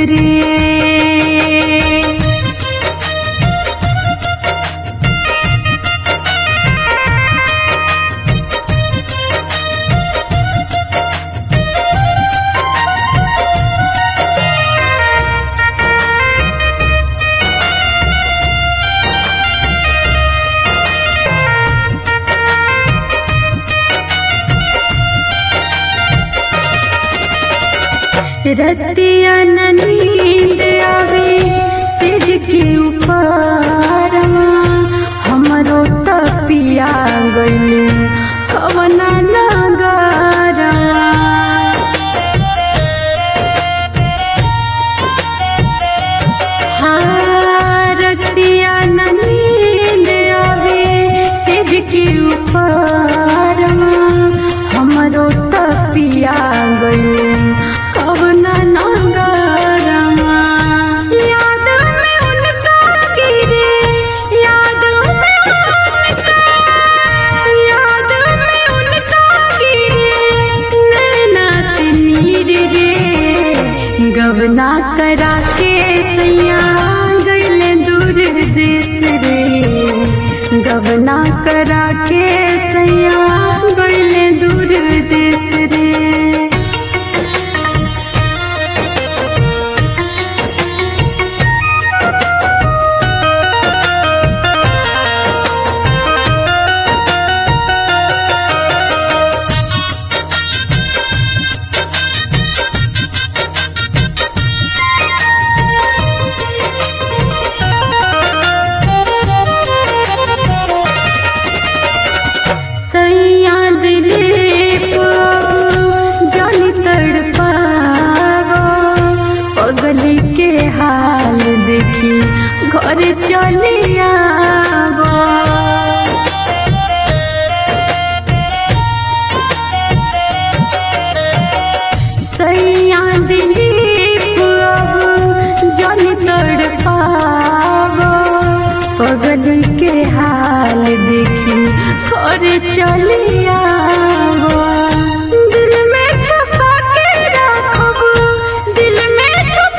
रे। रतिया न नींद आवे सेज के ऊपर हमरो तपिया गइले कवना नगरवा। हाँ रतिया न नींद आवे सेज के ऊपर हमरो तपिया गइले कवना नगरवा। याद में उनका गिरे याद में उनका गिरे नैना से नीर रे। गवना करा के सैया गइले दूर देश रे। गवना करा के सैया गइले दूर देश रे। पगली के हाल देखी घर चली आबो। सैया दिलीप अब जनी तड़पाबो। पगली के हाल देखी घर चली आबो। दिल में छुपा के रखबो दिल में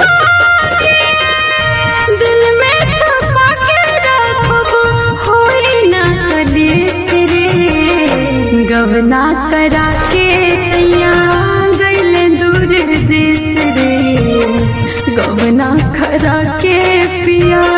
छुपा के रखबो होई ना कलेस रे। गवना करा के सैया गइले दूर देश रे। गवना करा के पिया